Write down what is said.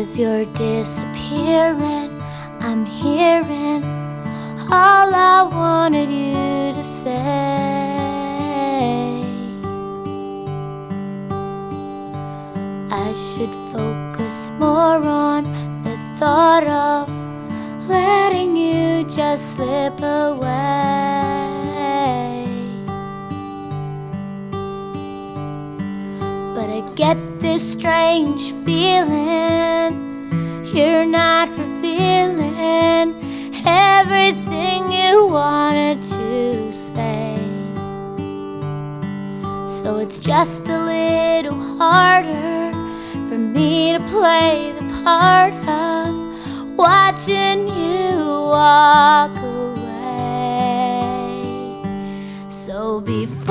As you're disappearing, I'm hearing all I wanted you to say. I should focus more on the thought of letting you just slip away. But I get this strange feeling you're not revealing everything you wanted to say. So it's just a little harder for me to play the part of watching you walk away. So before